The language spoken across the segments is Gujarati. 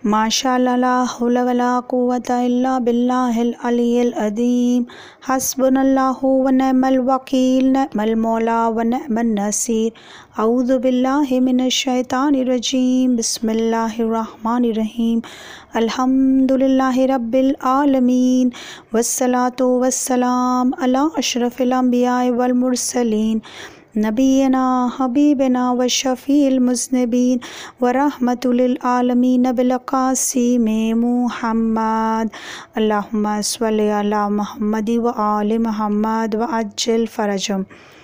माशाअल्लाह ला हौला वला कुव्वता इल्ला बिल्लाहिल अलिय्यिल अज़ीम। हस्बुनल्लाहु व निअमल वकील, निअमल मौला व निअमन नसीर। अऊज़ु बिल्लाहि मिनश शैतानिर रजीम। बिस्मिल्लाहिर रहमानिर रहीम। अल्हम्दुलिल्लाहि रब्बिल आलमीन वस्सलातु वस्सलाम अला अशरफिल अंबिया वल मुरसलीन नबीना हबीबना व शफ़ील मुज़निबीन व रहमतुल आलमीन बिल क़ासिम मुहम्मद। अल्लाहुम्मा स्वल्लि अला मुहम्मद व आलि मुहम्मद व अज्जिल फ़रजहुम।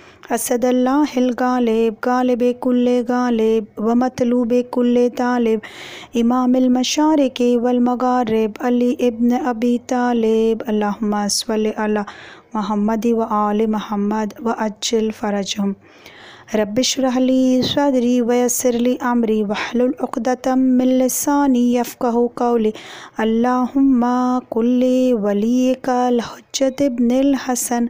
असदल्लाहिल गालिब, गालिबे कुल्ले गालिब व मतलूबे कुल्ले तालिब, इमामिल मशारिक़ि वल मग़ारिब, अली इब्न अबी तालिब। अल्लाहुम्मा स्वल्लि अला मुहम्मद व आलि मुहम्मद व अज्जिल फ़रजहुम। रब्बिश्रह ली सदरी व यस्सिर ली अमरी वहलुल उक़दतम मिन लिसानी यफ़क़हू क़ौली। अल्लाहुम्मा कुल्ली वलिय्यिकल हुज्जत इब्निल हसन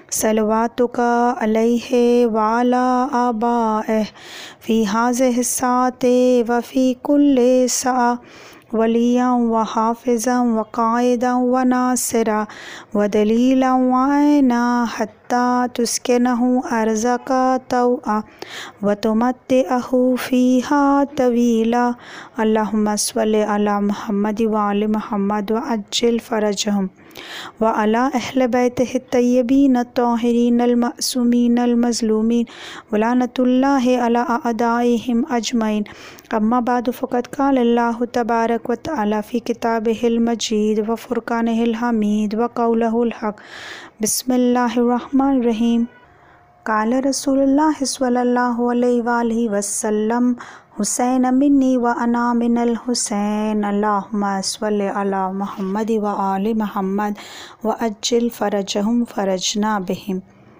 सलवातुका अलैहि व अला आबाइहि फ़ी हाज़िहि साअति व फ़ी कुल्लि साअ वलिय्यन व हाफ़िज़न व क़ाइदन व नासिरा व दलीलन व ऐना हत्ता तुस्किनहु अर्ज़का तौअ व तुमत्तिअहु फ़ीहा तवीला। अल्लाहुम्मा स्वल्लि अला मुहम्मद व आलि मुहम्मद व अज्जिल फ़रजहुम व अला अहलि बैतिहि त्तय्यबीन अत्ताहिरीन अल-मअसूमीन अल-मज़लूमीन व लानतुल्लाहि अला अअदाइहिम अजमईन। अम्मा बादु फ़क़द क़ाल अल्लाहु तबारक व तआला फ़ी किताबिहिल मजीद व फ़ुरक़ानिहिल हमीद व क़ौलिहिल हक़। बिस्मिल्लाहिर रहमानिर रहीम। क़ाल रसूलुल्लाह स्वल्लल्लाहु अलैहि वालिहि वसल्लम हुसैन मिन्नी व अना मिनल हुसैन। अल्लाहुम्मा स्वल्लि अला मुहम्मद व आलि मुहम्मद व अज्जिल फ़रजहुम फ़रजना बिहिम।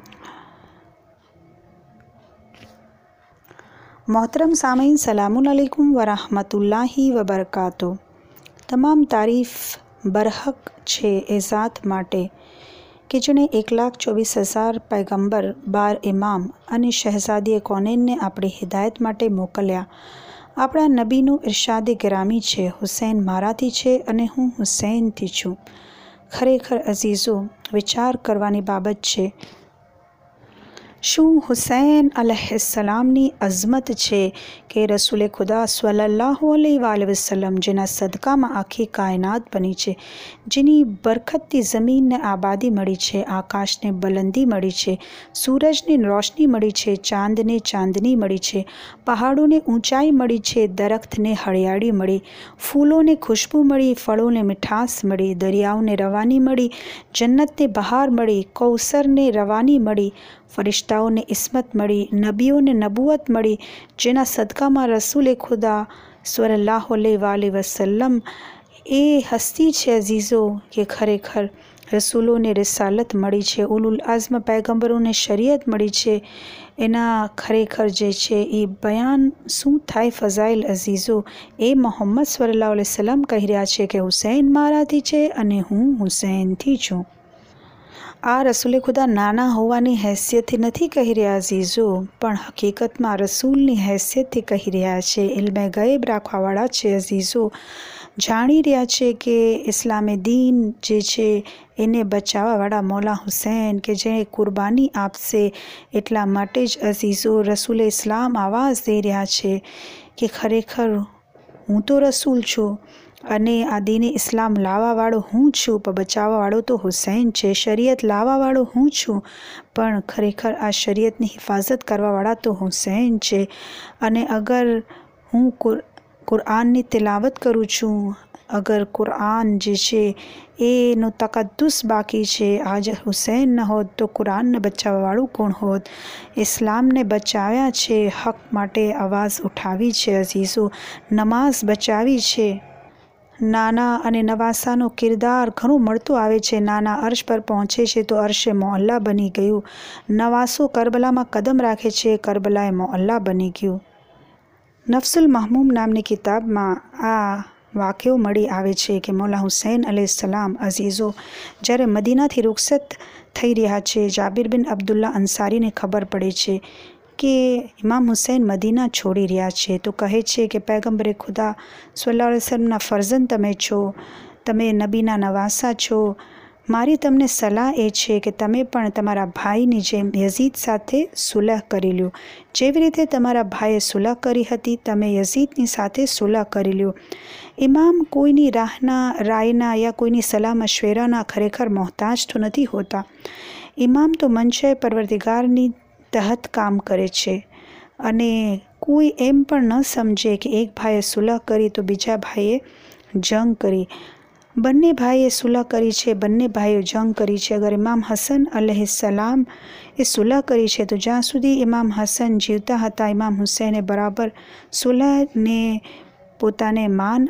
मोहतरम सामीन, सलामुन अलैकुम व रहमतुल्लाहि व बरकातुहू। તમામ તારીફ બરહક છે એ ઝાત માટે કે જેણે 1,24,000 પૈગંબર, 12 ઇમામ અને શહેઝાદીએ કોનેનને આપણી હિદાયત માટે મોકલ્યા। આપણા નબીનું ઇરશાદે ગિરામી છે, હુસૈન મારાથી છે અને હું હુસૈનથી છું। ખરેખર અઝીઝો, વિચાર કરવાની બાબત છે, શું હુસૈન અલૈહિસ્સલામની અઝમત છે કે રસૂલે ખુદા સલ્લલ્લાહુ અલૈહિ વસલ્લમ, જેના સદકામાં આખી કાયનાત બની છે, જેની બરકતથી ઝમીનને આબાદી મળી છે, આકાશને બુલંદી મળી છે, સૂરજને રોશની મળી છે, ચાંદને ચાંદની મળી છે, પહાડોને ઊંચાઈ મળી છે, દરખ્તને હરિયાળી મળી, ફૂલોને ખુશ્બુ મળી, ફળોને મીઠાશ મળી, દરિયાઓને રવાની મળી, જન્નતને બહાર મળી, કૌસરને રવાની મળી, ફરિશ્તાઓને ઇસ્મત મળી, નબીઓને નબુવત મળી, જેના સદકામાં રસૂલે ખુદા સલ્લલ્લાહુ અલૈહિ વસલ્લમ એ હસ્તી છે અઝીઝો કે ખરેખર રસૂલોને રિસાલત મળી છે, ઉલુલ અઝ્મ પૈગંબરોને શરીયત મળી છે। એના ખરેખર જે છે એ બયાન શું થાય ફઝાઇલ અઝીઝો। એ મોહમ્મદ સલ્લલ્લાહુ અલૈહિ વસલ્લમ કહી રહ્યા છે કે હુસૈન મારાથી છે અને હું હુસૈનથી છું। આ રસૂલે ખુદા નાના હોવાની હેસિયતથી નથી કહી રહ્યા અઝીઝો, પણ હકીકતમાં રસૂલની હેસિયતથી કહી રહ્યા છે। ઇલ્મે ગૈબ રાખવાવાળા છે અઝીઝો, જાણી રહ્યા છે કે ઇસ્લામે દીન જે છે એને બચાવવાવાળા મૌલા હુસૈન કે જે કુરબાની આપશે, એટલા માટે જ અઝીઝો રસૂલે ઇસ્લામ આવાજ દઈ રહ્યા છે કે ખરેખર હું તો રસૂલ છું અને આ દીને ઇસ્લામ લાવવાવાળો હું છું, પણ બચાવવાવાળો તો હુસૈન છે। શરીયત લાવવાવાળો હું છું, પણ ખરેખર આ શરીયતની હિફાજત કરવાવાળા તો હુસૈન છે। અને અગર હું કુરાનની તિલાવત કરું છું, અગર કુરાન જે છે એનું તકદ્દુસ બાકી છે, આજ હુસૈન ન હોત તો કુરાનને બચાવવાવાળું કોણ હોત। ઇસ્લામને બચાવ્યા છે, હક માટે અવાજ ઉઠાવી છે અઝીઝો, નમાઝ બચાવી છે। નાના અને નવાસાનો કિરદાર ઘણું મળતું આવે છે। નાના અર્શ પર પહોંચે છે તો અર્શે મોઅલ્લા બની ગયું, નવાસો કરબલામાં કદમ રાખે છે, કરબલાએ મોઅલ્લા બની ગયું। નફ્સુલ મહમૂમ નામની કિતાબમાં આ વાક્યો મળી આવે છે કે મૌલા હુસૈન અલૈહિસ્સલામ અઝીઝો જ્યારે મદીનાથી રૂખસત થઈ રહ્યા છે, જાબિર બિન અબ્દુલ્લા અંસારીને ખબર પડે છે કે ઇમામ હુસૈન મદીના છોડી રહ્યા છે તો કહે છે કે પૈગંબરે ખુદા સલ્લલ્લાહુ અલૈહિ વસલ્લમના ફરજંદ તમે છો, તમે નબીના નવાસા છો. મારી તમને સલાહ એ છે કે તમે પણ તમારા ભાઈની જેમ યઝીદ સાથે સુલહ કરી લ્યો. જેવી રીતે તમારા ભાઈએ સુલહ કરી હતી તમે યઝીદની સાથે સુલહ કરી લ્યો. ઇમામ કોઈની રાયના યા કોઈની સલાહ મશવરાના ખરેખર મોહતાજ તો નથી હોતા. ઇમામ તો મંશા પરવરદિગારની તહત કામ કરે છે અને કોઈ એમ પણ ન સમજે કે એક ભાઈએ સુલહ કરી તો બીજા ભાઈએ જંગ કરી. બંને ભાઈએ સુલહ કરી છે, બંને ભાઈઓ જંગ કરી છે. અગર ઇમામ હસન અલૈહિસ્સલામ એ સુલહ કરી છે તો જ્યાં સુધી ઇમામ હસન જીવતા હતા ઇમામ હુસૈને બરાબર સુલહને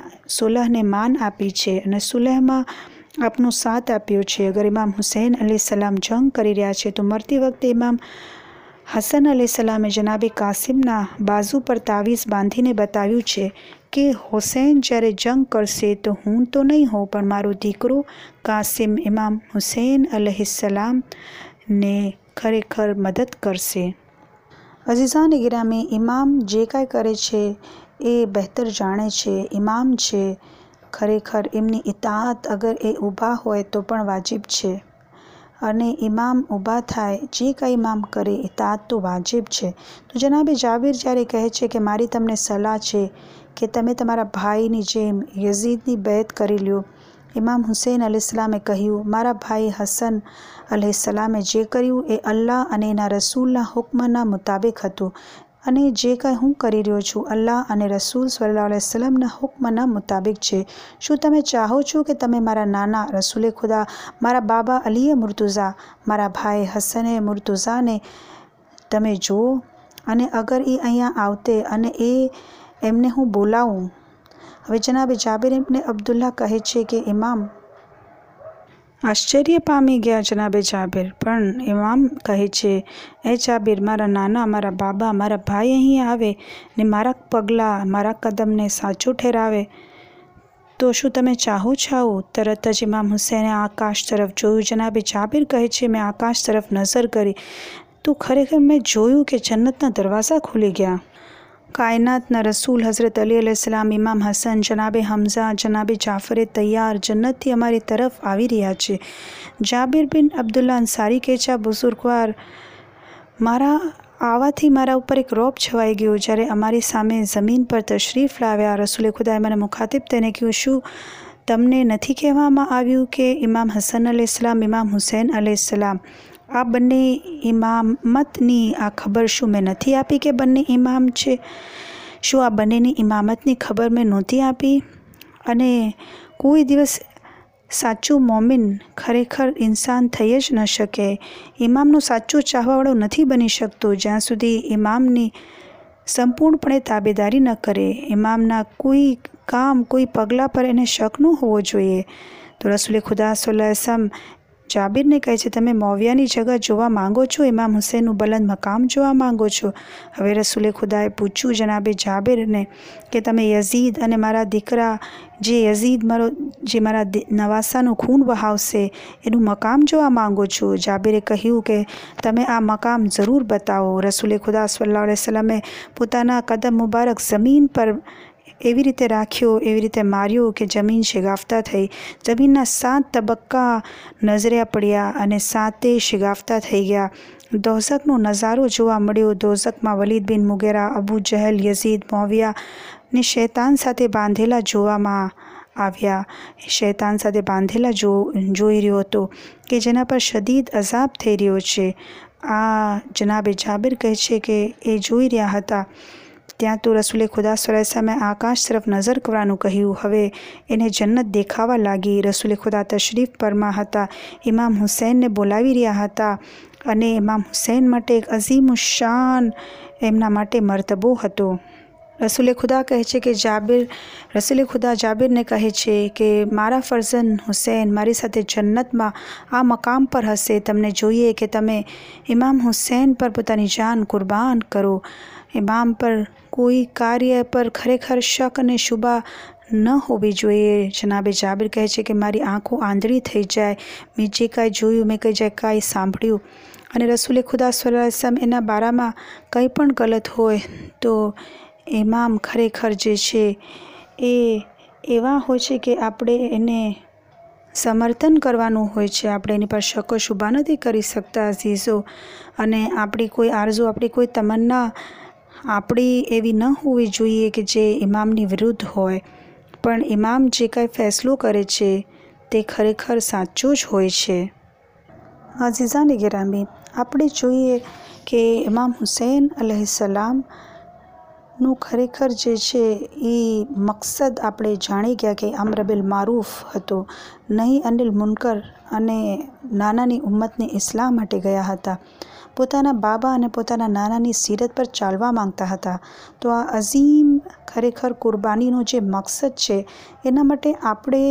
માન આપી છે અને સુલહમાં આપનો સાથ આપ્યો છે. અગર ઇમામ હુસૈન અલૈહિસ્સલામ જંગ કરી રહ્યા છે તો મરતી વખતે ઇમામ હસન અલૈહિસ્સલામે જનાબે કાસિમના બાજુ પર તાવીઝ બાંધીને બતાવ્યું છે કે હુસૈન જ્યારે જંગ કરશે તો હું તો નહીં હોઉં પણ મારો દીકરો કાસિમ ઇમામ હુસૈન અલૈહિસ્સલામને ખરેખર મદદ કરશે. અઝીઝાન ગિરામી, ઇમામ જે કાંઈ કરે છે એ બહેતર જાણે છે. ઇમામ છે, ખરેખર એમની ઇતાઅત અગર એ ઊભા હોય તો પણ વાજિબ છે અને ઇમામ ઊભા થાય જે કાંઈ ઇમામ કરે ઇતાઅત તો વાજિબ છે. તો જનાબે જાબિર જ્યારે કહે છે કે મારી તમને સલાહ છે કે તમે તમારા ભાઈની જેમ યઝીદની બેત કરી લ્યો. ઇમામ હુસૈન અલૈહિસ્સલામે કહ્યું મારા ભાઈ હસન અલૈહિસ્સલામે જે કર્યું એ અલ્લાહ અને એના રસૂલના હુક્મના મુતાબિક હતું અને જે કાંઈ હું કરી રહ્યો છું અલ્લાહ અને રસૂલ સલ્લલ્લાહુ અલૈહિ વસલ્લમના હુક્મના મુતાબિક છે. શું તમે ચાહો છો કે તમે મારા નાના રસૂલે ખુદા, મારા બાબા અલીએ મુર્તુઝા, મારા ભાઈ હસને મુર્તુઝાને તમે જુઓ અને અગર એ અહીંયા આવતે અને એમને હું બોલાવું. હવે જનાબે જાબિર ઇબ્ન અબ્દુલ્લાહ કહે છે કે ઇમામ આશ્ચર્ય પામી ગયા. જનાબે જાબિર પણ ઇમામ કહે છે એ જાબિર, મારા નાના, મારા બાબા, મારા ભાઈ અહીં આવે ને મારા પગલાં, મારા કદમને સાચું ઠેરાવે તો શું તમે ચાહો? તરત જ ઇમામ હુસૈને આકાશ તરફ જોયું. જનાબે જાબિર કહે છે મેં આકાશ તરફ નજર કરી તો ખરેખર મેં જોયું કે જન્નતના દરવાજા ખુલી ગયા. કાયનાતના રસૂલ હઝરત અલી અલૈહિસ્સલામ, ઇમામ હસન, જનાબે હમઝા, જનાબે જાફરે તૈયાર જન્નતથી અમારી તરફ આવી રહ્યા છે. જાબિર બિન અબ્દુલ્લા અંસારી કહે છે બુઝુર્ગવાર, મારા આવાથી મારા ઉપર એક રોબ છવાઈ ગયો. જ્યારે અમારી સામે જમીન પર તશરીફ લાવ્યા રસૂલે ખુદાએ મને મુખાતિબ તેને કહ્યું શું તમને નથી કહેવામાં આવ્યું કે ઇમામ હસન અલૈહિસ્સલામ, ઇમામ હુસૈન અલૈહિસ્સલામ આ બંને ઇમામતની આ ખબર શું મેં નથી આપી કે બંને ઇમામ છે? શું આ બંનેની ઇમામતની ખબર મેં નહોતી આપી? અને કોઈ દિવસ સાચું મોમિન ખરેખર ઇન્સાન થઈ જ ન શકે. ઇમામનો સાચો ચાહવાવાળો નથી બની શકતો જ્યાં સુધી ઇમામની સંપૂર્ણપણે તાબેદારી ન કરે. ઇમામના કોઈ કામ, કોઈ પગલાં પર એને શક ન હોવો જોઈએ. તો રસૂલે ખુદા સલ્લલ્લાહુ અલૈહિ વસલ્લમ જાબિરને કહે છે તમે મોવિયાની જગહ જોવા માંગો છો, ઇમામ હુસૈનનું બલંદ મકામ જોવા માંગો છો? હવે રસૂલે ખુદાએ પૂછ્યું જનાબે જાબિરને કે તમે યઝીદ અને મારા દીકરા જે મારા નવાસાનું ખૂન વહાવશે એનું મકામ જોવા માંગો છો? જાબિરે કહ્યું કે તમે આ મકામ જરૂર બતાવો. રસૂલે ખુદા સલ્લલ્લાહુ અલૈહિ વસલ્લમે પોતાના કદમ મુબારક જમીન પર એવી રીતે રાખ્યો, એવી રીતે માર્યો કે જમીન શેગાફતા થઈ. જમીનના 7 તબક્કા નજરે પડ્યા અને 7 શેગાફતા થઈ ગયા. દોઝખનો નજારો જોવા મળ્યો. દોઝખમાં વલીદ બિન મુગીરા, અબુ જહલ, યઝીદ, મોવિયા ને શૈતાન સાથે બાંધેલા જોવામાં આવ્યા. શૈતાન સાથે બાંધેલા જોઈ રહ્યો હતો કે જેના પર શદીદ અઝાબ થઈ રહ્યો છે. આ જનાબે જાબિર કહે છે કે એ જોઈ રહ્યા હતા. ત્યાં તો રસૂલે ખુદા સલ્લલ્લાહુ અલૈહિ વસલ્લમે આકાશ તરફ નજર કરવાનું કહ્યું. હવે એને જન્નત દેખાવા લાગી. રસૂલે ખુદા તશરીફ ફરમા હતા. ઇમામ હુસૈનને બોલાવી રહ્યા હતા અને ઇમામ હુસૈન માટે એક અઝીમુ શાન એમના માટે મર્તબો હતો. રસૂલે ખુદા કહે છે કે રસૂલે ખુદા જાબિરને કહે છે કે મારા ફરઝંદ હુસૈન મારી સાથે જન્નતમાં આ મકામ પર હશે. તમને જોઈએ કે તમે ઇમામ હુસૈન પર પોતાની જાન કુરબાન કરો. ઇમામ પર કોઈ કાર્ય પર ખરેખર શક અને શુબા ન હોવી જોઈએ. જનાબે જાબિર કહે છે કે મારી આંખો આંધળી થઈ જાય. મેં જે કાંઈ જોયું, મેં કાંઈ સાંભળ્યું અને રસૂલે ખુદા સલ્લલ્લાહુ અલૈહિ વસલ્લમ એના બારામાં કંઈ પણ ગલત હોય તો ઇમામ ખરેખર જે છે એ એવા હોય છે કે આપણે એને સમર્થન કરવાનું હોય છે. આપણે એની પર શકો શુબા નથી કરી શકતા અઝીઝો. અને આપણી કોઈ આરઝુ, આપણી કોઈ તમન્ના આપણી એવી ન હોવી જોઈએ કે જે ઇમામની વિરુદ્ધ હોય. પણ ઇમામ જે કાંઈ ફેસલો કરે છે તે ખરેખર સાચો જ હોય છે. અઝીઝાને ગિરામી, આપણે જોઈએ કે ઇમામ હુસૈન અલૈહિસ્સલામનું ખરેખર જે છે એ મકસદ આપણે જાણી ગયા કે અમ્ર બિલ મારૂફ હતો, નહીં અનિલ મુનકર, અને નાનાની ઉમ્મતને ઇસ્લામ માટે ગયા હતા. પોતાના બાબા અને પોતાના નાનાની સીરત પર ચાલવા માંગતા હતા. તો આ અઝીમ ખરેખર કુરબાનીનો જે મકસદ છે એના માટે આપણે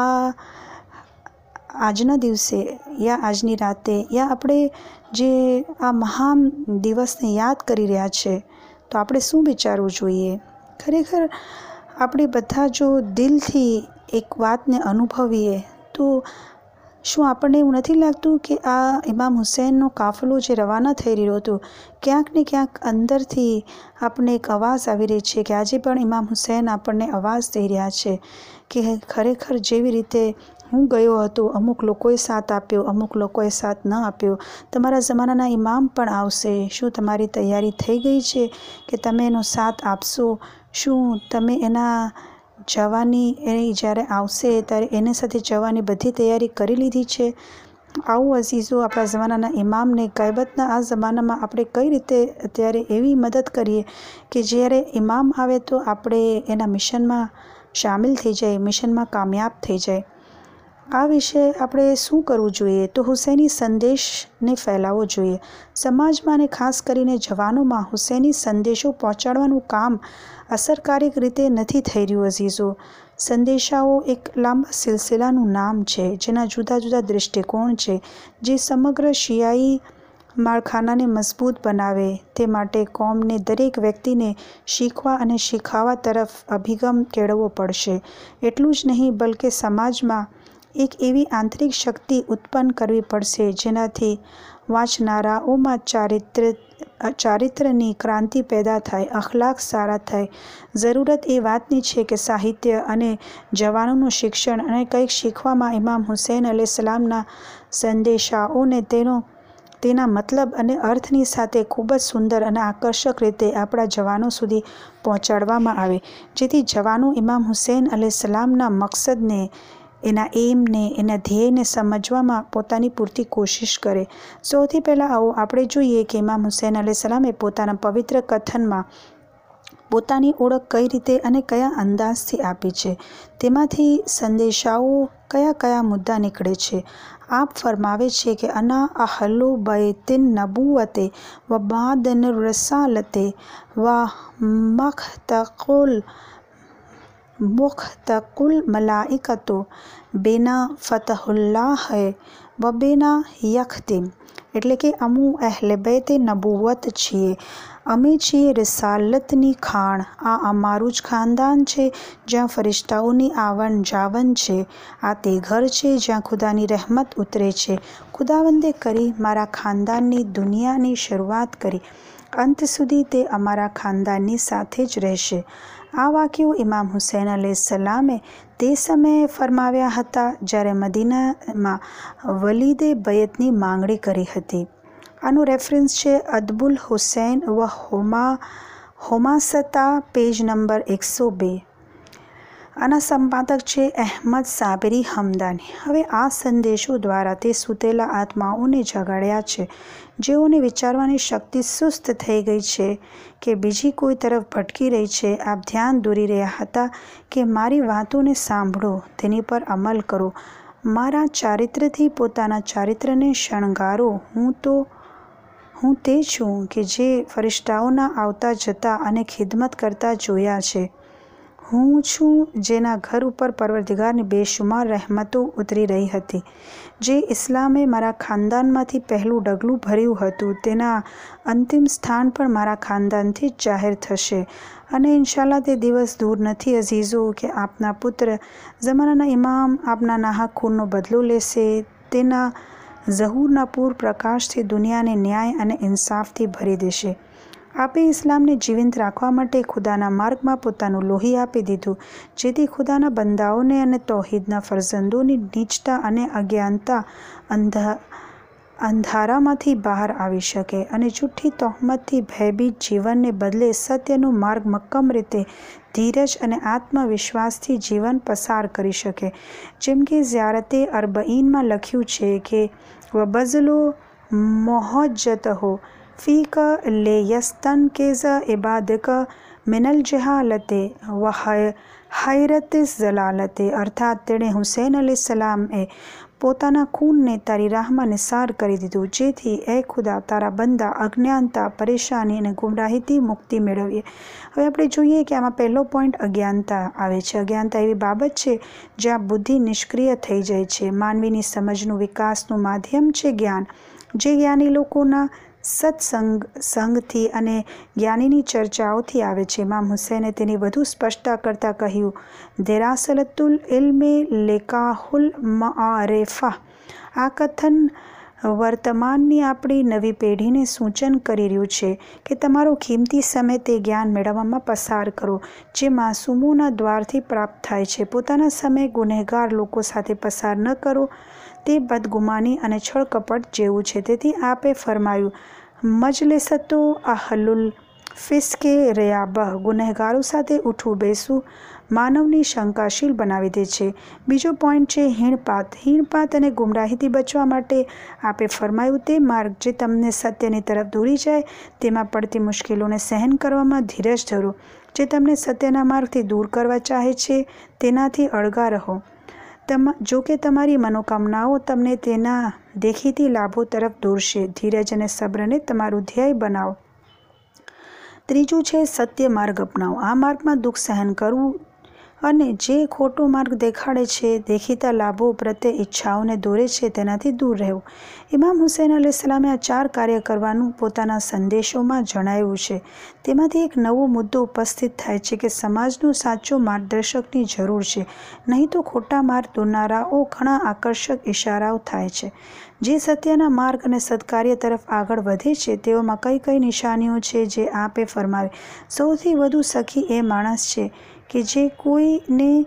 આજના દિવસે યા આજની રાતે યા આપણે જે આ મહાન દિવસને યાદ કરી રહ્યા છે તો આપણે શું વિચારવું જોઈએ? ખરેખર આપણે બધા જો દિલથી એક વાતને અનુભવીએ તો શું આપણને એવું નથી લાગતું કે આ ઇમામ હુસૈનનો કાફલો જે રવાના થઈ રહ્યો હતો, ક્યાંક ને ક્યાંક અંદરથી આપણને એક અવાજ આવી રહી છે કે આજે પણ ઇમામ હુસૈન આપણને અવાજ દઈ રહ્યા છે કે ખરેખર જેવી રીતે હું ગયો હતો, અમુક લોકોએ સાથ આપ્યો, અમુક લોકોએ સાથ ન આપ્યો, તમારા જમાનાના ઇમામ પણ આવશે. શું તમારી તૈયારી થઈ ગઈ છે કે તમે એનો સાથ આપશો? શું તમે એના જવાની એ જ્યારે આવશે ત્યારે એની સાથે જવાની બધી તૈયારી કરી લીધી છે? આવું અઝીઝો, આપણા જમાનાના ઇમામને ગૈબતના આ જમાનામાં આપણે કઈ રીતે અત્યારે એવી મદદ કરીએ કે જ્યારે ઇમામ આવે તો આપણે એના મિશનમાં સામેલ થઈ જાય, મિશનમાં કામયાબ થઈ જાય. આ વિશે આપણે શું કરવું જોઈએ? તો હુસૈની સંદેશને ફેલાવવો જોઈએ. સમાજમાં અને ખાસ કરીને જવાનોમાં હુસૈની સંદેશો પહોંચાડવાનું કામ અસરકારક રીતે નથી થઈ રહ્યું અઝીઝો. સંદેશાઓ એક લાંબા સિલસિલાનું નામ છે જેના જુદા જુદા દૃષ્ટિકોણ છે જે સમગ્ર શિયાઈ માળખાને મજબૂત બનાવે તે માટે કોમને દરેક વ્યક્તિને શીખવા અને શીખવવા તરફ અભિગમ કેળવવો પડશે. એટલું જ નહીં બલકે સમાજમાં એક એવી આંતરિક શક્તિ ઉત્પન્ન કરવી પડશે જેનાથી વાંચનારાઓમાં ચારિત્ર્યની ક્રાંતિ પેદા થાય, અખલાક સારા થાય. જરૂરત એ વાતની છે કે સાહિત્ય અને જવાનોનું શિક્ષણ અને કંઈક શીખવામાં ઇમામ હુસૈન અલૈહિસ્સલામના સંદેશાઓને તેના મતલબ અને અર્થની સાથે ખૂબ જ સુંદર અને આકર્ષક રીતે આપણા જવાનો સુધી પહોંચાડવામાં આવે જેથી જવાનો ઇમામ હુસૈન અલૈહિસ્સલામના મકસદને, એના એમને, એના ધ્યેયને સમજવામાં પોતાની પૂરતી કોશિશ કરે. સૌથી પહેલાં આવો આપણે જોઈએ કે ઇમામ હુસૈન અલૈહિસ્સલામે પોતાના પવિત્ર કથનમાં પોતાની ઓળખ કઈ રીતે અને કયા અંદાજથી આપી છે, તેમાંથી સંદેશાઓ કયા કયા મુદ્દા નીકળે છે. આપ ફરમાવે છે કે અના અહલુ બૈતિન નબુવતે વ બાદન રસાલતે વ મુખ્તકુલ મલાઇકતો બેના ફતહુલ્લાહ વ બેના યખ્તિમ. એટલે કે અમુ અહેલે બૈતે નબુવત છીએ, અમે છીએ રિસાલતની ખાણ. આ અમારું જ ખાનદાન છે જ્યાં ફરિશ્તાઓની આવન જાવન છે. આ તે ઘર છે જ્યાં ખુદાની રહેમત ઉતરે છે. ખુદાવંદે કરી મારા ખાનદાનની દુનિયાની શરૂઆત કરી, અંત સુધી તે અમારા ખાનદાનની સાથે જ રહેશે. આ વાક્યો ઇમામ હુસૈન અલૈહિસ્સલામે તે સમયે ફરમાવ્યા હતા જ્યારે મદીનામાં વલીદે બયતની માંગણી કરી હતી. આનું રેફરન્સ છે અદબુલ હુસૈન વ હોમાસતા, પેજ નંબર 102. આના સંપાદક છે અહેમદ સાબરી હમદાની. હવે આ સંદેશો દ્વારા તે સૂતેલા આત્માઓને જગાડ્યા છે જેઓને વિચારવાની શક્તિ સુસ્ત થઈ ગઈ છે કે બીજી કોઈ તરફ ભટકી રહી છે. આપ ધ્યાન દોરી રહ્યા હતા કે મારી વાતોને સાંભળો, તેની પર અમલ કરો, મારા ચારિત્રથી પોતાના ચારિત્રને શણગારો. હું તે છું કે જે ફરિશ્તાઓના આવતા જતા અને ખિદમત કરતા જોયા છે. હું છું જેના ઘર ઉપર પરવરદિગારની બેશુમાર રહેમતો ઉતરી રહી હતી. જે ઇસ્લામે મારા ખાનદાનમાંથી પહેલું ડગલું ભર્યું હતું તેના અંતિમ સ્થાન પણ મારા ખાનદાનથી જ જાહેર થશે. અને ઇન્શાલ્લાહ તે દિવસ દૂર નથી અઝીઝો કે આપના પુત્ર જમાનાના ઇમામ આપના નાહક ખૂનનો બદલો લેશે. તેના ઝહૂરના પૂર પ્રકાશથી દુનિયાને ન્યાય અને ઇન્સાફથી ભરી દેશે. આપે ઇસ્લામને જીવંત રાખવા માટે ખુદાના માર્ગમાં પોતાનું લોહી આપી દીધું, જેથી ખુદાના બંદાઓને અને તૌહીદના ફરજંદોની નીચતા અને અજ્ઞાનતા અંધારામાંથી બહાર આવી શકે અને જૂઠી તહોમતથી ભયભીત જીવનને બદલે સત્યનો માર્ગ મક્કમ રીતે ધીરજ અને આત્મવિશ્વાસથી જીવન પસાર કરી શકે. જેમ કે ઝિયારતે અરબઈનમાં લખ્યું છે કે વબઝલો મોહજ્જતહો ફીક લેયસ્તનકેઝ ઇબાદક મિનલ જહાલતે વ હૈરત ઝલાલતે. અર્થાત તેણે હુસૈન અલૈહિસ્સલામે પોતાના ખૂનને તારી રાહમાં નિસાર કરી દીધું, જેથી એ ખુદા તારા બંદા અજ્ઞાનતા, પરેશાની અને ગુમરાહીથી મુક્તિ મેળવીએ. હવે આપણે જોઈએ કે આમાં પહેલો પોઈન્ટ અજ્ઞાનતા આવે છે. અજ્ઞાનતા એવી બાબત છે જ્યાં બુદ્ધિ નિષ્ક્રિય થઈ જાય છે. માનવીની સમજનું વિકાસનું માધ્યમ છે જ્ઞાન, જે જ્ઞાની લોકોના સત્સંગથી અને જ્ઞાનીની ચર્ચાઓથી આવે છે. ઇમામ હુસૈને તેની વધુ સ્પષ્ટતા કરતાં કહ્યું, દેરાસલતુલ ઇલ્મે લેકાહુલ મઆરિફા. આ કથન વર્તમાનની આપણી નવી પેઢીને સૂચન કરી રહ્યું છે કે તમારો કિંમતી સમય તે જ્ઞાન મેળવવામાં પસાર કરો જે માસૂમોના દ્વારથી પ્રાપ્ત થાય છે. પોતાના સમય ગુનેહગાર લોકો સાથે પસાર ન કરો, તે બદગુમાની અને છળકપટ જેવું છે. તેથી આપે ફરમાયું, મજલિસતો અહલુલ ફિસ્કે રિયાબહ. ગુનેહગારો સાથે ઉઠવું બેસવું માનવની શંકાશીલ બનાવી દે છે. બીજો પોઈન્ટ છે હીણપાત. હીણપાત અને ગુમરાહીથી બચવા માટે આપે ફરમાયું, તે માર્ગ જે તમને સત્યની તરફ દોરી જાય તેમાં પડતી મુશ્કેલીઓને સહન કરવામાં ધીરજ ધરો. જે તમને સત્યના માર્ગથી દૂર કરવા ચાહે છે તેનાથી અળગા રહો. જો કે તમારી મનોકામનાઓ તમને તેના દેખીતી લાભો તરફ દોરશે. ધીરજ અને સબ્રને તમારું ધ્યેય બનાવો. ત્રીજું છે સત્ય માર્ગ અપનાવો. આ માર્ગમાં દુઃખ સહન કરવું અને જે ખોટો માર્ગ દેખાડે છે, દેખીતા લાભો પ્રત્યે ઈચ્છાઓને દોરે છે, તેનાથી દૂર રહેવું. ઇમામ હુસૈન અલૈહિસ્સલામે આ 4 કાર્ય કરવાનું પોતાના સંદેશોમાં જણાવ્યું છે. તેમાંથી એક નવો મુદ્દો ઉપસ્થિત થાય છે કે સમાજનો સાચો માર્ગદર્શકની જરૂર છે, નહીં તો ખોટા માર્ગ દોરનારાઓ ઘણા આકર્ષક ઇશારાઓ થાય છે. જે સત્યના માર્ગ અને સત્કાર્ય તરફ આગળ વધે છે તેઓમાં કઈ નિશાનીઓ છે જે આપે ફરમાવી. સૌથી વધુ સખી એ માણસ છે કે જે કોઈને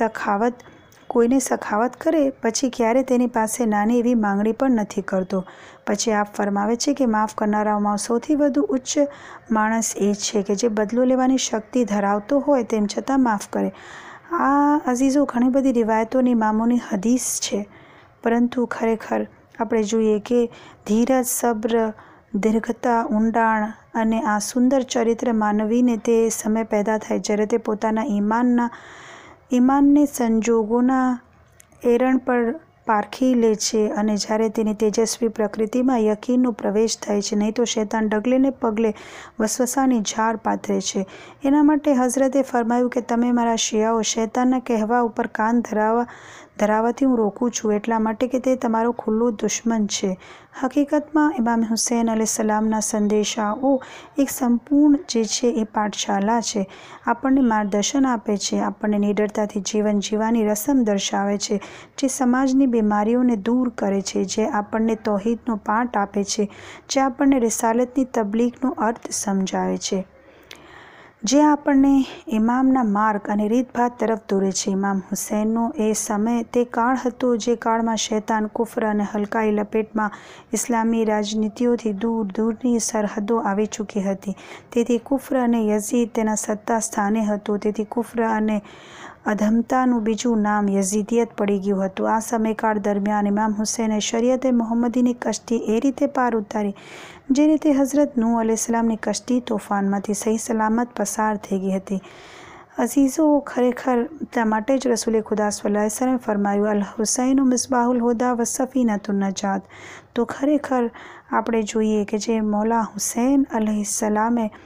સખાવત કરે પછી ક્યારે તેની પાસે નાની એવી માંગણી પણ નથી કરતો. પછી આપ ફરમાવે છે કે માફ કરનારાઓમાં સૌથી વધુ ઉચ્ચ માણસ એ છે કે જે બદલો લેવાની શક્તિ ધરાવતો હોય તેમ છતાં માફ કરે. આ અઝીઝો ઘણી બધી રિવાયતોની ઇમામોની હદીસ છે, પરંતુ ખરેખર આપણે જોઈએ કે ધીરજ, સબ્ર, દીર્ઘતા, ઊંડાણ અને આ સુંદર ચરિત્ર માનવીને તે સમય પેદા થાય જ્યારે તે પોતાના ઈમાનને સંજોગોના એરણ પર પારખી લે છે અને જ્યારે તેની તેજસ્વી પ્રકૃતિમાં યકીનનો પ્રવેશ થાય છે. નહીં તો શૈતાન ડગલે ને પગલે વસવસાની ઝાડ પાથરે છે. એના માટે હઝરતે ફરમાયું કે તમે મારા શિયાઓ શૈતાનના કહેવા ઉપર કાન ધરાવવાથી હું રોકું છું, એટલા માટે કે તે તમારો ખુલ્લો દુશ્મન છે. હકીકતમાં ઇમામ હુસૈન અલૈહિસ્સલામના સંદેશાઓ એક સંપૂર્ણ જે છે એ પાઠશાલા છે. આપણને માર્ગદર્શન આપે છે, આપણને નિડરતાથી જીવન જીવવાની રસમ દર્શાવે છે, જે સમાજની બીમારીઓને દૂર કરે છે, જે આપણને તૌહીદનો પાઠ આપે છે, જે આપણને રિસાલતની તબલીગનો અર્થ સમજાવે છે, જે આપણને ઇમામના માર્ગ અને રીતભાત તરફ દોરે છે. ઇમામ હુસૈનનો એ સમય તે કાળ હતો જે કાળમાં શૈતાન, કુફર અને હલકાઈ લપેટમાં ઇસ્લામી રાજનીતિઓથી દૂરની સરહદો આવી ચૂકી હતી. તેથી કુફર અને યઝીદ તેના સત્તા સ્થાને હતો. તેથી કુફર અને અધમતાનું બીજું નામ યઝીદિયત પડી ગયું હતું. આ સમયકાળ દરમિયાન ઇમામ હુસૈને શરીયતે મોહમ્મદીની કશ્તી એ રીતે પાર ઉતારી જે રીતે હઝરત નૂહ અલૈહિસ્સલામની કશ્તી તોફાનમાંથી સહી સલામત પસાર થઈ ગઈ હતી. અઝીઝો, ખરેખર તે માટે જ રસૂલે ખુદા સલ્લલ્લાહુ અલૈહિ વસલ્લમ ફરમાયું, અલ હુસૈન મિસબાહુલ હુદા વ સફીનતુન નજાત. તો ખરેખર આપણે જોઈએ કે જે મૌલા હુસૈન અલૈહિસ્સલામે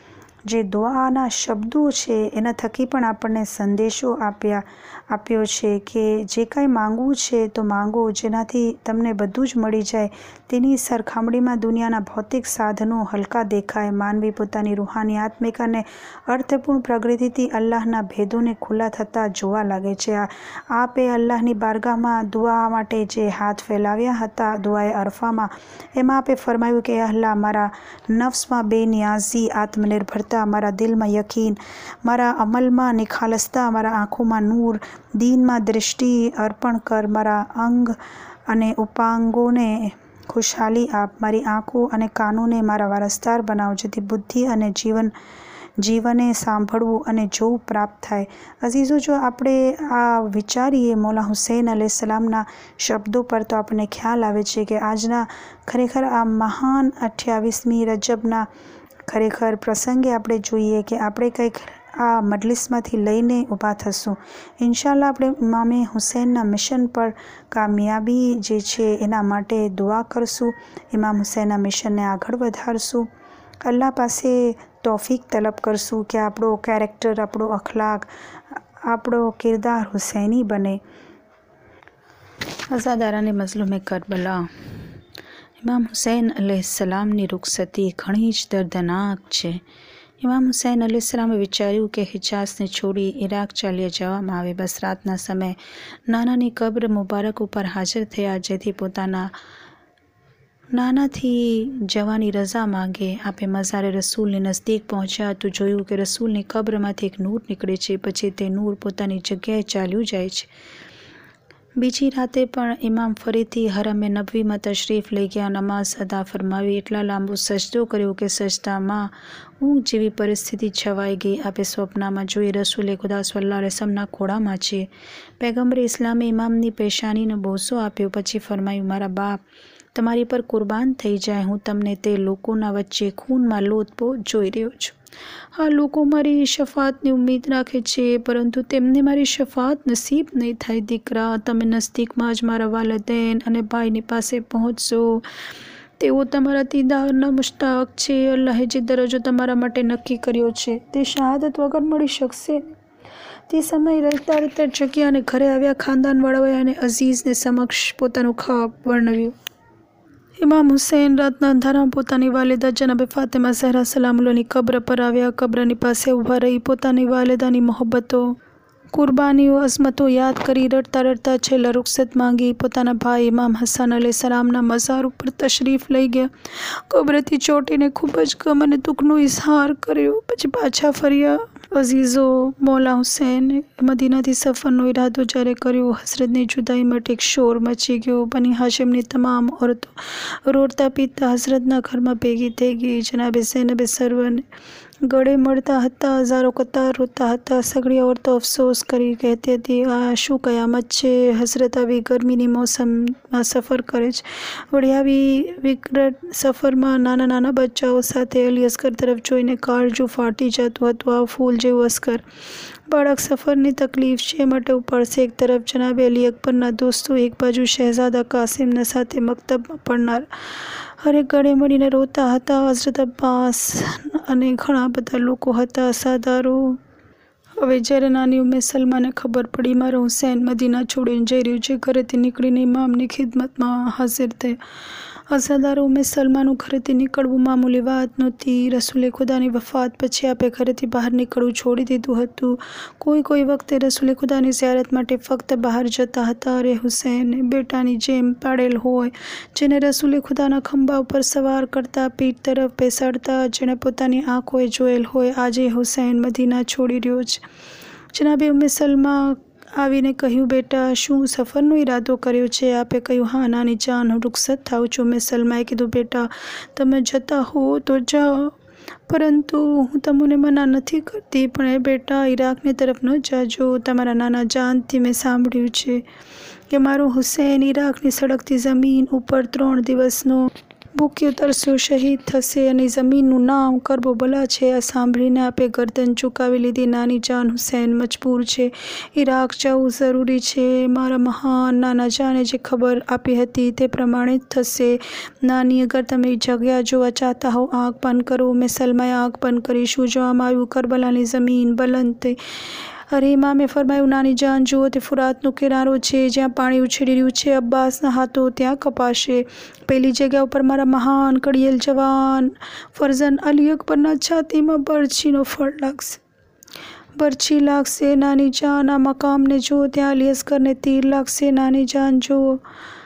જે દુઆના શબ્દો છે એના થકી પણ આપણને સંદેશો આપ્યો છે કે જે કાંઈ માંગવું છે તો માંગો, જેનાથી તમને બધું જ મળી જાય. તેની સરખામણીમાં દુનિયાના ભૌતિક સાધનો હલકા દેખાય. માનવી પોતાની રૂહાની, આત્મિક અને અર્થપૂર્ણ પ્રગતિથી અલ્લાહના ભેદોને ખુલ્લા થતા જોવા લાગે છે. આપે અલ્લાહની બારગાહમાં દુઆ માટે જે હાથ ફેલાવ્યા હતા દુઆએ અરફામાં, એમાં આપે ફરમાયું કે અલ્લાહ, મારા નફ્સમાં બેનિયાઝી, આત્મનિર્ભરતા, મારા દિલમાં યકીન, મારા અમલમાં નિખાલસતા, મારા આંખોમાં નૂર, દીનમાં દૃષ્ટિ અર્પણ કર. મારા અંગ અને ઉપાંગોને ખુશહાલી આપ. મારી આંખો અને કાનોને મારા વારસદાર બનાવ, જેથી બુદ્ધિ અને જીવને સાંભળવું અને જોવું પ્રાપ્ત થાય. અઝીઝો, જો આપણે આ વિચારીએ મૌલા હુસૈન અલૈહિસ્સલામના શબ્દો પર તો આપણને ખ્યાલ આવે છે કે આજના ખરેખર આ મહાન 28મી રજબના ખરેખર પ્રસંગે આપણે જોઈએ કે આપણે કંઈક આ મજલિસમાંથી લઈને ઊભા થશું. ઇન્શાઅલ્લાહ આપણે ઇમામે હુસૈનના મિશન પર કામયાબી જે છે એના માટે દુઆ કરશું. ઇમામ હુસૈનના મિશનને આગળ વધારશું. અલ્લાહ પાસે તૌફીક તલબ કરશું કે આપણો કેરેક્ટર, આપણો અખલાક, આપણો કિરદાર હુસૈની બને. અઝાદારાને મઝલૂમે કરબલા ઇમામ હુસૈન અલૈહિસ્સલામની રૂખસતી ઘણી જ દર્દનાક છે. ઇમામ હુસૈન અલૈહિસ્સલામે વિચાર્યું કે હિજાઝને છોડી ઇરાક ચાલ્યા જવામાં આવે. બસ રાતના સમયે નાનાની કબ્ર મુબારક ઉપર હાજર થયા, જેથી પોતાના નાનાથી જવાની રજા માંગે. આપે મઝારે રસૂલની નજદીક પહોંચ્યા તો જોયું કે રસૂલની કબ્રમાંથી એક નૂર નીકળે છે. પછી તે નૂર પોતાની જગ્યાએ ચાલ્યું જાય છે. બીજી રાતે પણ ઇમામ ફરીથી હરમે નબવીમાં તશરીફ લઈ ગયા. નમાઝ અદા ફરમાવી. એટલા લાંબો સજદો કર્યો કે સજદામાં ઊંઘ જેવી પરિસ્થિતિ છવાઈ ગઈ. આપે સ્વપ્નમાં જોઈ રસૂલે ખુદા સલ્લલ્લાહુ અલૈહિ વસલ્લમના ખોળામાં છે. પૈગંબરે ઇસ્લામે ઇમામની પેશાનીનો બોસો આપ્યો. પછી ફરમાયું, મારા બાપ તમારી પર કુરબાન થઈ જાય. હું તમને તે લોકોના વચ્ચે ખૂનમાં લોથપોથ જોઈ રહ્યો છું. આ લોકો મારી શફાતની ઉમ્મીદ રાખે છે, પરંતુ તેમને મારી શફાત નસીબ નહીં થાય. દીકરા, તમે નજદીકમાં જ મારા વાલિदैन અને ભાઈની પાસે પહોંચશો. તેઓ તમારા દીદારના મુશ્તાક છે. અલ્લાહે જે દરજ્જો તમારા માટે નક્કી કર્યો છે તે શહાદત વગર મળી શકશે. તે સમયે રડતા જગ્યા અને ઘરે આવ્યા ખાનદાનવાળાઓએ અને અઝીઝને સમક્ષ પોતાનું ખ્વાબ વર્ણવ્યું. ઇમામ હુસૈન રાતના અંધારામાં પોતાની વાલિદા જનાબે ફાતિમા ઝહરા સલામુલ્લાહની કબ્ર પર આવ્યા. કબ્રની પાસે ઊભા રહી પોતાની વાલિદાની મોહબ્બતો, કુરબાનીઓ, અઝમતો યાદ કરી રડતા છેલ્લા રૂખસત માંગી. પોતાના ભાઈ ઇમામ હસન અલૈહિસ્સલામના મઝાર ઉપર તશરીફ લઈ ગયા. કબ્રથી ચોંટીને ખૂબ જ ગમ અને દુઃખનો ઇઝહાર કર્યો. પછી પાછા ફર્યા. અઝીઝો, મૌલા હુસૈન મદીનાથી સફરનો ઈરાદો જ્યારે કર્યો, હઝરતની જુદાઈ માટે એક શોર મચી ગયો. બની હાશિમની તમામ ઓરતો રોડતા પીતા હઝરતના ઘરમાં ભેગી થઈ ગઈ. જનાબે ઝૈનબે સરવરને ગળે મળતા હતા. હજારો કતાર રોતા હતા. સગળી ઓરતો અફસોસ કરી કહેતી હતી, આ શું કયામત છે. હઝરત આવી ગરમીની મોસમમાં સફર કરે છે. વળી આવી વિકટ સફરમાં નાના બચ્ચાઓ સાથે. અલી અસ્કર તરફ જોઈને કાળજું ફાટી જતું હતું. આ ફૂલ જેવું અસ્કર બાળક સફરની તકલીફ છે માટે ઉપાડશે. એક તરફ જનાબે અલી અકબરના દોસ્તો, એક બાજુ શહેઝાદા કાસિમના સાથે મકતબમાં પડનાર હરેક ગળે મળીને રોતા હતા. હઝરત અબ્બાસ અને ઘણા બધા લોકો હતા, સાદારો. હવે જ્યારે નાની ઉમ્મે સલમાને ખબર પડી મારો હુસૈન મદીના છોડીને જઈ રહ્યું છે, ઘરેથી નીકળીને ઇમામની ખિદમતમાં હાજર થયા. અઝાદારો ઉમ્મે સલમાનું ઘરેથી નીકળવું મામૂલી વાત નહોતી. રસૂલે ખુદાની વફાત પછી આપે ઘરેથી બહાર નીકળવું છોડી દીધું હતું. કોઈ વખતે રસૂલે ખુદાની ઝિયારત માટે ફક્ત બહાર જતા હતા. અરે હુસૈન બેટાની જેમ પાડેલ હોય, જેને રસૂલે ખુદાના ખંભા ઉપર સવાર કરતા, પીઠ તરફ બેસાડતા, જેણે પોતાની આંખોએ જોયેલ હોય. આજે હુસૈન મદીના છોડી રહ્યો છે. જનાબે ઉમ્મે સલમા આવીને કહ્યું, બેટા શું સફરનો ઈરાદો કર્યો છે? આપે કહ્યું, હા નાની જાન, હું રૂખસત થાઉં છું. ઉમ્મે સલમાએ કીધું, બેટા તમે જતા હો તો જાઓ, પરંતુ હું તમને મના નથી કરતી. પણ એ બેટા ઈરાકની તરફ ન જાજો. તમારા નાના જાનથી મેં સાંભળ્યું છે કે મારો હુસૈન ઈરાકની સળગતી જમીન ઉપર 3 દિવસનો ભૂખ્યો તરસ્યો શહીદ થશે અને જમીનનું નામ કરબોબલા છે. આ સાંભળીને આપે ગરદન ચૂકાવી લીધી. નાની જાન હુસૈન મજબૂર છે, ઈરાક જવું જરૂરી છે. મારા મહાન નાના જાને જે ખબર આપી હતી તે પ્રમાણે જ થશે. નાની, અગર તમે જગ્યા જોવા ચાહતા હો આંખ બંધ કરો. મેં સલમાએ આંખ બંધ કરી. શું જોવામાં આવ્યું? કરબલાની જમીન બલંદ થઈ. અરે ઇમામે ફરમાયું, નાની જાન જુઓ, તે ફુરાતનો કિનારો છે જ્યાં પાણી ઉછળી રહ્યું છે. અબ્બાસના હાથો ત્યાં કપાશે. પેલી જગ્યા ઉપર મારા મહાન કડિયેલ જવાન ફરઝન અલી અકબરના છાતીમાં બરછીનો ફળ લાગશે. બરછી લાગશે. નાની જાન, આ મકામને જુઓ, ત્યાં અલી અસ્કરને તીર લાગશે. નાની જાન જુઓ,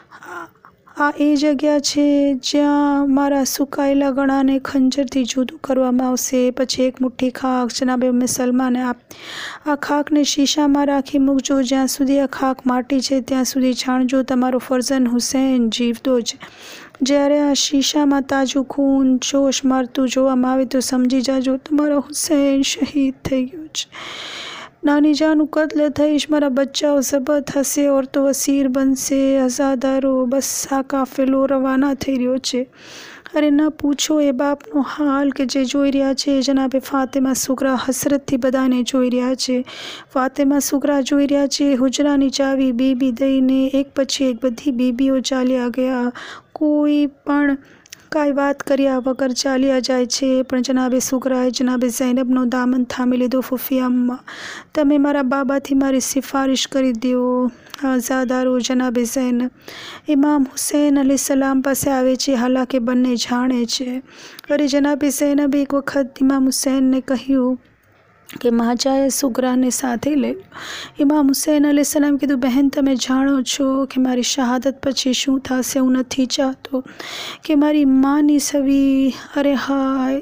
આ એ જગ્યા છે જ્યાં મારા સુકાયેલા ગળાને ખંજરથી જુદું કરવામાં આવશે. પછી એક મુઠ્ઠી ખાક જનાબે ઉમ્મે સલમાને આ ખાકને શીશામાં રાખી મૂકજો. જ્યાં સુધી આ ખાક માટી છે ત્યાં સુધી જાણજો તમારો ફરઝન હુસૈન જીવતો છે. જ્યારે આ શીશામાં તાજું ખૂન જોશ મારતું જોવામાં આવે તો સમજી જાજો તમારો હુસૈન શહીદ થઈ ગયો છે. નાની જાનું કત્લ થઈશ, મારા બચ્ચાઓ ઝબત હશે, ઓરતો વસીર બનશે, હજાદારો. બસ આ કાફેલો રવાના થઈ રહ્યો છે. અરે ન પૂછો એ બાપનો હાલ કે જે જોઈ રહ્યા છે. જનાબે ફાતેમા સુગરા હસરતથી બધાને જોઈ રહ્યા છે. ફાતેમા સુગરા જોઈ રહ્યા છે. હુજરાની ચાવી બીબી દઈને એક પછી એક બધી બીબીઓ ચાલ્યા ગયા. કોઈ પણ કાંઈ વાત કર્યા વગર ચાલ્યા જાય છે. પણ જનાબે સુગરાએ જનાબે ઝૈનબનો દામન થામી લીધો. ફૂફી અમ્મા, તમે મારા બાબાથી મારી સિફારિશ કરી દો. આઝાદારો જનાબે ઝૈનબ ઇમામ હુસૈન અલૈહિસ્સલામ પાસે આવે છે. હાલાકે બંને જાણે છે. અરે જનાબે ઝૈનબ એક વખત ઇમામ હુસૈનને કહ્યું કે માજાએ સુગરાને સાથે લે. ઇમામ હુસૈન અલૈહિસ્સલામ કીધું, બહેન તમે જાણો છો કે મારી શહાદત પછી શું થશે. હું નથી ચાહતો કે મારી માની છવી, અરે હાય,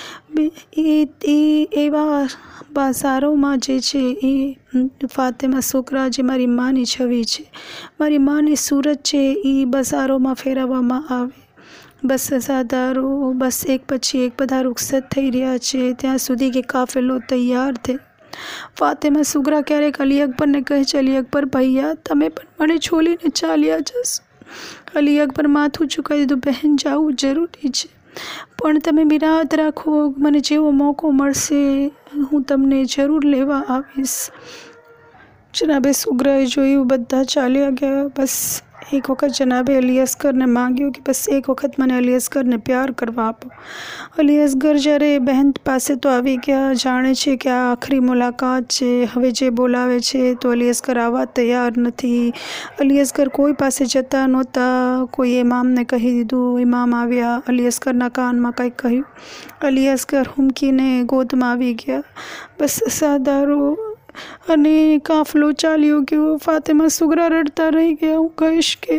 એ એવા બાજારોમાં જે છે એ ફાતેમા સુગરા જે મારી માની છવી છે, મારી માની સૂરત છે, એ બજારોમાં ફેરવવામાં આવે. બસ અઝાદારો, બસ એક પછી એક બધા રૂખસત થઈ રહ્યા છે ત્યાં સુધી કે કાફેલો તૈયાર થાય. ફાતેમા સુગરા ક્યારેક અલી અકબરને કહે છે, અલી અકબર ભૈયા, તમે પણ મને છોડીને ચાલ્યા જશો. અલી અકબર માથું ચૂકાવી દીધું, બહેન જાવું જરૂરી છે, પણ તમે બિરાદ રાખો, મને જેવો મોકો મળશે હું તમને જરૂર લેવા આવીશ. જનાબે સુગરાએ જોયું બધા ચાલ્યા ગયા. બસ એક વખત જનાબે અલી અસ્કરને માંગ્યું કે બસ એક વખત મને અલી અસ્કરને પ્યાર કરવા આપો. અલી અસ્કર જ્યારે બહેન પાસે તો આવી ગયા, જાણે છે કે આ આખરી મુલાકાત છે, હવે જે બોલાવે છે તો અલી અસ્કર આવવા તૈયાર નથી. અલી અસ્કર કોઈ પાસે જતા નહોતા. કોઈ ઇમામને કહી દીધું. ઇમામ આવ્યા, અલી અસ્કરના કાનમાં કંઈક કહ્યું. અલી અસ્કર હુમકીને ગોદમાં આવી ગયા. બસ સાદારો અને કાફલો ચાલ્યો ગયો. ફાતેમા સુગરા રડતા રહી ગયા. હું કહીશ કે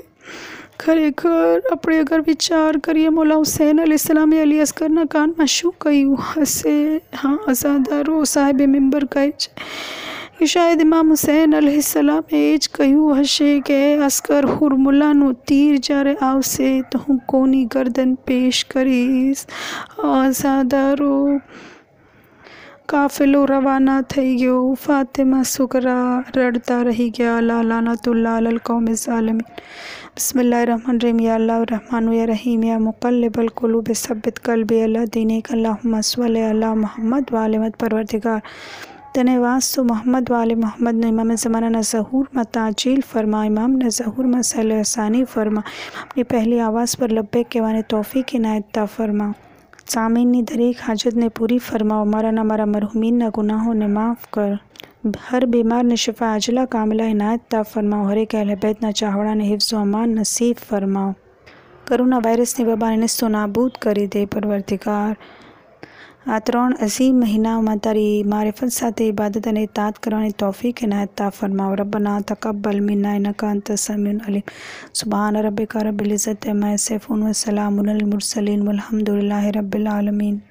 ખરેખર આપણે અગર વિચાર કરીએ, મોલા હુસૈન અલૈહિસ્સલામે અલી અસ્કરના કાનમાં શું કહ્યું હશે? હા, અઝાદારો, સાહેબે મિંબર કહે છે કે શાયદ ઇમામ હુસૈન અલૈહિસ્સલામે એ જ કહ્યું હશે કે અસ્કર હુરમુલ્લાનું તીર જ્યારે આવશે તો હું કોની ગરદન પેશ કરીશ. અઝાદારો, કાફેલો રવાના થઈ ગયો. ફાતેમા સુગરા રડતા રહી ગયા. લા લાનતુલ્લાહ અલલ કૌમિ ઝાલિમીન. બિસ્મિલ્લાહિર્રહમાનિર્રહીમ. યા અલ્લાહ रहमान या रहीम या मुक़ल्लिबल क़ुलूब सब्बित क़ल्बी अला दीनिक अल्लाहुम्मा सल्लि अला मोहम्मद व आले परवरदिगार तने वास्तु मोहम्मद व आले मोहम्मद ने इमाम ज़माना ज़हूर में ताजील फरमा. इमाम ने ज़हूर में सल्ले आसानी फरमा. अपनी पहली आवाज़ पर लब्बैक कहवाने तौफ़ीक़ इनायत फरमा. सामीन दरेक हाजत ने पूरी फरमाओ. मारा मारा मरहुमीन गुनाहों ने माफ़ कर. हर बीमार ने शिफा अजला कामिला इनायत फरमाओ. हर एक अहले बैत ना चाहड़ा ने हिफ्ज़ अमान नसीब फरमाओ. करोना वायरस ने वबा ने तो नाबूद કરી દે પરવરદિગાર. આ 3 અઝીમ મહિનાઓમાં તારી મારિફત સાથે ઇબાદત અને ઇતાત કરવાની તૌફીક ઇનાયત ફરમાઓ. રબ્બના તકબ્બલ મિન્ના ઇન્નકા અંતસ સમીઉલ અલીમ. સુબહાન રબ્બિકા રબ્બિલ ઇઝ્ઝતિ અમ્મા યસિફૂન વ સલામુન અલલ મુરસલીન વલ્હમ્દુલિલ્લાહિ રબ્બિલ આલમીન.